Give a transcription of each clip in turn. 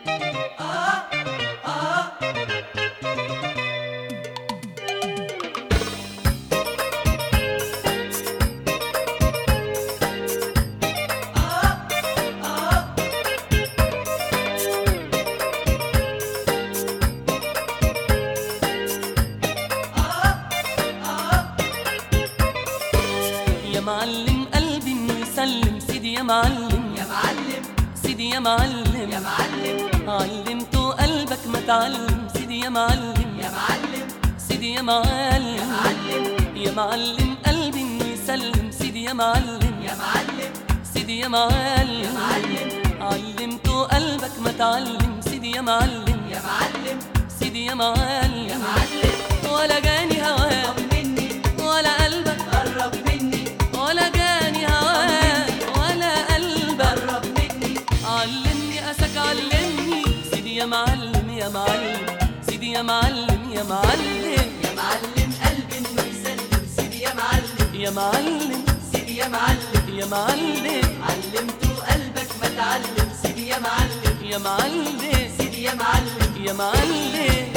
يا معلم قلبي انه يسلم سيدي يا معلم، يا معلم سيدي يا معلم، يا معلم علمته قلبك ما تعلم سيدي يا معلم، يا معلم سيدي يا معلم، يا معلم يا معلم قلبي انه يسلم سيدي يا معلم، يا معلم سيدي يا معلم، يا معلم علمته قلبك ما تعلم سيدي يا معلم، يا معلم سيدي يا معلم، يا معلم ولا جاني هواك طمني ولا قلبك قرب مني ولا جاني هواك ولا قلبك قرب مني علمني أسك علمني سيدي يا معلم يا معلم، سيدي يا معلم يا معلم، يا معلم قلبي انه يسلم سيدي يا معلم، يا معلم، سيدي يا معلم يا معلم، علمته قلبك ما تعلم سيدي يا معلم، يا معلم، سيدي يا معلم يا معلم.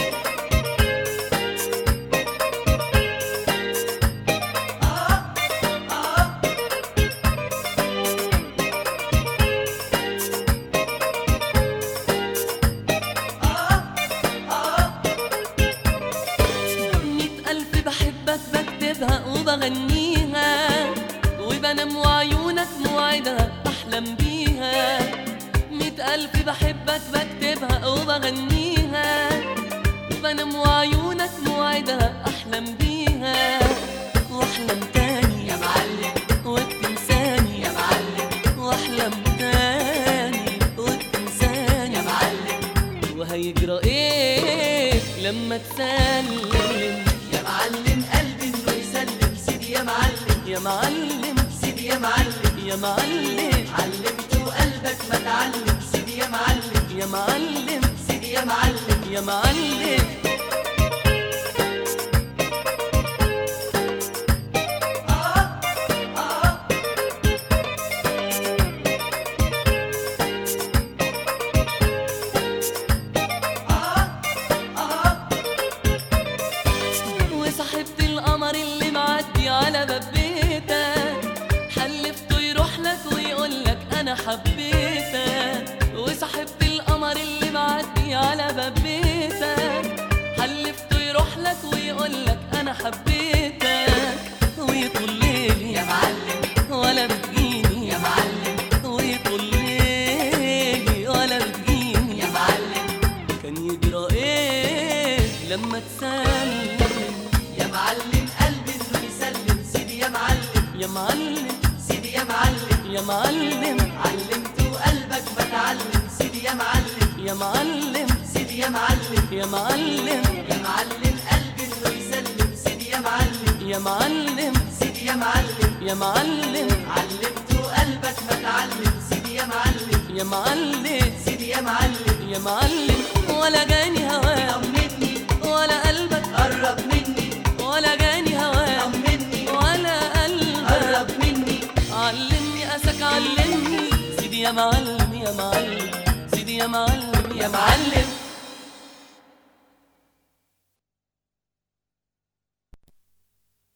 بحبك بكتبها وبغنيها وبنام وعيونك موعدها بحلم بيها، 100,000 بحبك بكتبها وبغنيها وبنام وعيونك موعدها أحلم بيها، وأحلم تاني يا معلم وبتنساني يا معلم وأحلم تاني وبتنساني يا معلم وهيجرى إيه لما تسلم يا معلم قلبي انه يسلم سيدي يا معلم، يا معلم، سيدي يا معلم يا معلم، علمته قلبك ما تعلم سيدي يا معلم، يا معلم، سيدي يا معلم يا معلم. وصاحبت القمر اللي معدي على باب بيتك حلفته يروح لك ويقول لك انا حبيتك، وصاحبت القمر اللي معدي على باب بيتك حلفته يروح لك ويقول لك انا حبيتك، ويطول ليلي يا معلم ولا بتجيني يا معلم ويطول ليلي ولا بتجيني، يا معلم كان يجرى ايه لما تسلم يا معلم قلبي انه يسلم سيدي يا معلم، يا معلم، سيدي يا معلم يا معلم، علمته قلبك ما تعلم سيدي يا معلم، يا معلم، سيدي يا معلم يا معلم، يا معلم قلبي انه يسلم سيدي يا معلم، يا معلم، سيدي يا معلم يا معلم، علمته قلبك ما تعلم سيدي يا معلم، يا معلم، سيدي يا معلم يا معلم، ولا جاني هواك طمني ولا قلبك قرب مني ولا جاني هواك طمني ولا قلبك قرب مني علمني أسك علمني سيدي يا معلم يا معلم، سيدي يا معلم يا معلم